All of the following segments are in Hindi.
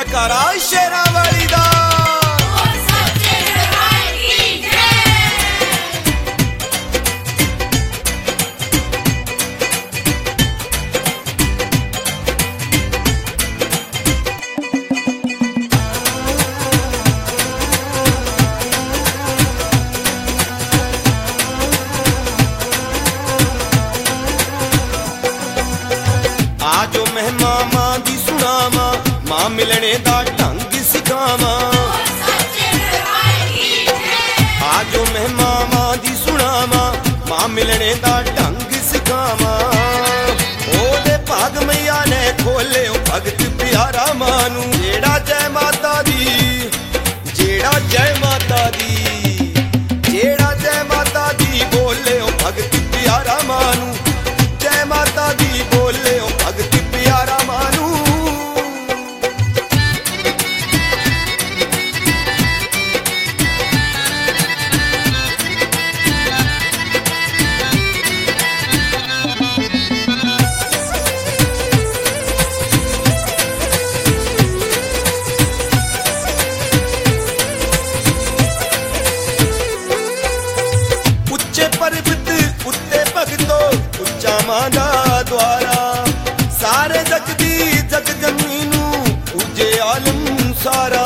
जयकारा शेरां वाली दा। आजो महिमा मां दी सुनावा, मां मिलने दा ढंग सिखावा। आजो महिमा मां दी सुनावा, मां मिलने दा ढंग सिखावा। ओदे भाग मैया ने खोले भगत प्यारा मानू। जेड़ा जय माता दी, जेड़ा जय माता दी, जेड़ा जय माता दी बोले भगत प्यारा मानू। जय माता दी बोले भगत प्यारा मानू। उच्चे पर्वत उत्ते भगतो, उच्चा मां दा द्वारा। सारे जग दी जग जमीनू पूजे आलम सारा।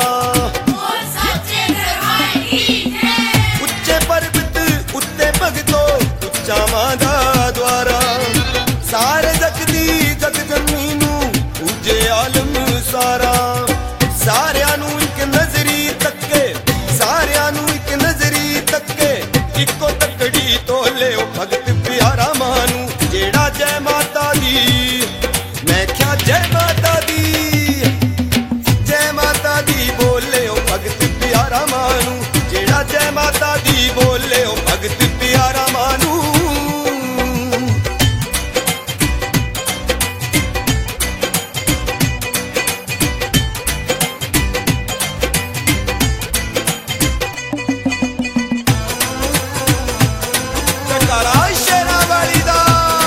उच्चे पर्वत उत्ते भगतो, उच्चा मां दा द्वारा। सारे जग दी जग जमीनू पूजे आलम सारा। सारियां नू इक नजरी तक्के, सारियां नू इक नजरी तक्के। इको तकड़ी तोले भगत प्यारा मानू। जेड़ा जय माता दी, मैं क्या जय माता दी, जय माता दी बोले भगत प्यारा मानू। जेड़ा जय माता दी बोले भगत प्यारा मानू। जयकारा शेरां वाली दा।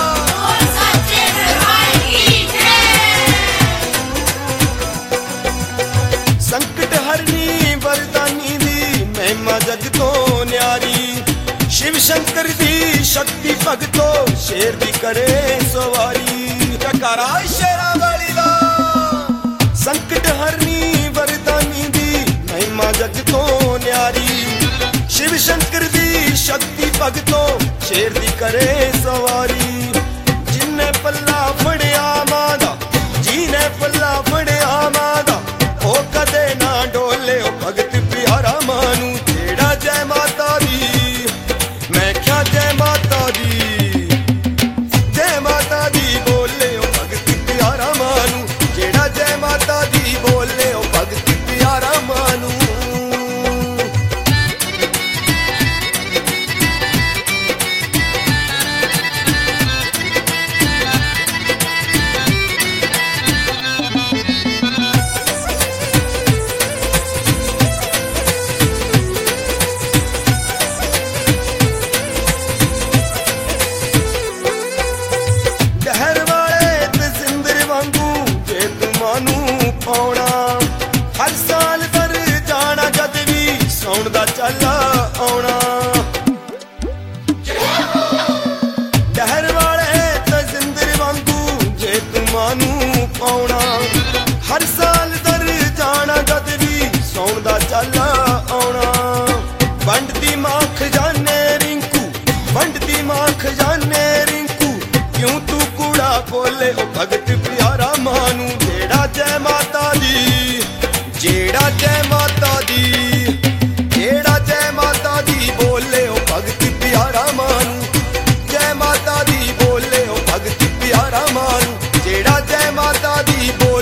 संकट हरनी वरदानी दी महिमा जग तो न्यारी। शिव शंकर दी शक्ति भगतो, शेर दी करे सवारी। जयकारा शेरां वाली दा। संकट हरनी वरदानी दी महिमा जग तो न्यारी। शिव शंकर दी शक्ति भगतो, शेर दी करे सवारी। जिन्ने पल्ला फड़िया मां दा, जिन्ने पल्ला फड़िया मां दा, ओ कदे ना डोले भगत प्यारा मानू। जेड़ा जय माता दी, मैं क्या जय माता दी, जय माता दी बोले भगत प्यारा मानू। जेड़ा जय माता दी बोले भगत प्यारा मानू। हर साल पर जाना जद भी सौण दा चला आउणा। डहर वाले ते जिंदर वांगू जे तू मानू पाउणा। हर साल दर जाना जद भी सौण दा चला आउणा। वंडदी मां खजाने रिंकू, वंडदी मां खजाने रिंकू। क्यों तू कूड़ा बोले भगत प्यारा मानू। जेड़ा जय माता दी, जेड़ा जय माता दी, जेड़ा जय माता दी बोले भगत प्यारा मानू। जय माता दी बोले भगत प्यारा मानू। जेड़ा जय माता दी बोले